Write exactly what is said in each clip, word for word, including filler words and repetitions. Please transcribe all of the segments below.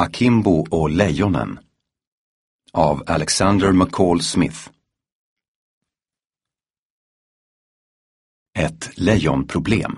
Akimbo och lejonen av Alexander McCall Smith. Ett lejonproblem.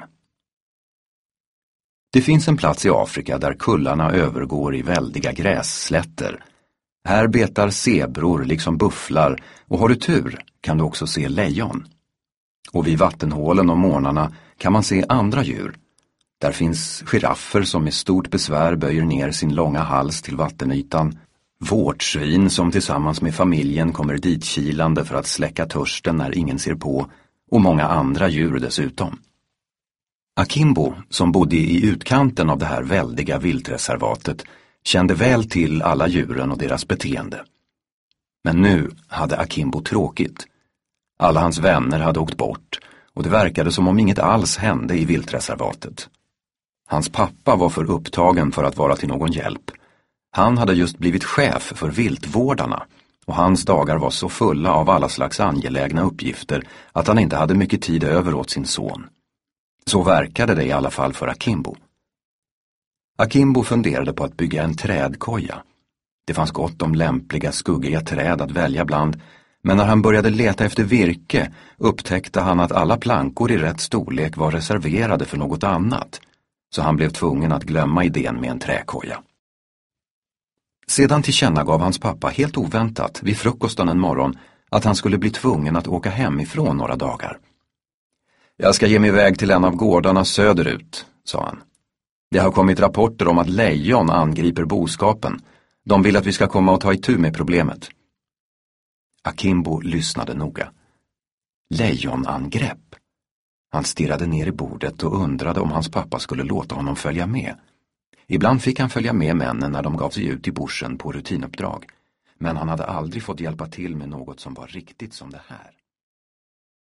Det finns en plats i Afrika där kullarna övergår i väldiga grässlätter. Här betar zebror liksom bufflar, och har du tur kan du också se lejon. Och vid vattenhålen och månarna kan man se andra djur. Där finns giraffer som med stort besvär böjer ner sin långa hals till vattenytan, vårtsvin som tillsammans med familjen kommer ditkilande för att släcka törsten när ingen ser på, och många andra djur dessutom. Akimbo, som bodde i utkanten av det här väldiga viltreservatet, kände väl till alla djuren och deras beteende. Men nu hade Akimbo tråkigt. Alla hans vänner hade åkt bort, och det verkade som om inget alls hände i viltreservatet. Hans pappa var för upptagen för att vara till någon hjälp. Han hade just blivit chef för viltvårdarna, och hans dagar var så fulla av alla slags angelägna uppgifter att han inte hade mycket tid över åt sin son. Så verkade det i alla fall för Akimbo. Akimbo funderade på att bygga en trädkoja. Det fanns gott om lämpliga skuggiga träd att välja bland, men när han började leta efter virke upptäckte han att alla plankor i rätt storlek var reserverade för något annat, så han blev tvungen att glömma idén med en träkoja. Sedan tillkännagav hans pappa helt oväntat vid frukosten en morgon att han skulle bli tvungen att åka hemifrån några dagar. Jag ska ge mig iväg till en av gårdarna söderut, sa han. Det har kommit rapporter om att lejon angriper boskapen. De vill att vi ska komma och ta itu med problemet. Akimbo lyssnade noga. Lejonangrepp. Han stirrade ner i bordet och undrade om hans pappa skulle låta honom följa med. Ibland fick han följa med männen när de gav sig ut i bushen på rutinuppdrag. Men han hade aldrig fått hjälpa till med något som var riktigt som det här.